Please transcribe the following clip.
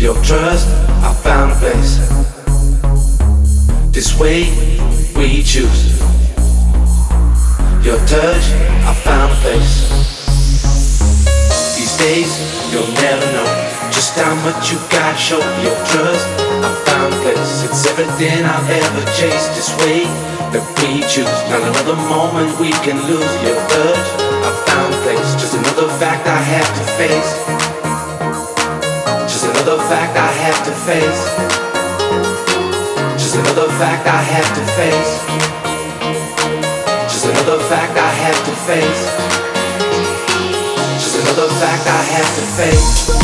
Your trust, I found a place. This way we choose. Your touch, I found a place. These days, you'll never know just how much you gotta show. Your trust, I found a place. It's everything I'll ever chase. This way that we choose. Not another moment we can lose. Your touch, I found a place. Just another fact I have to face. Just another fact I have to face. Just another fact I have to face. Just another fact I have to face. Just another fact I have to face.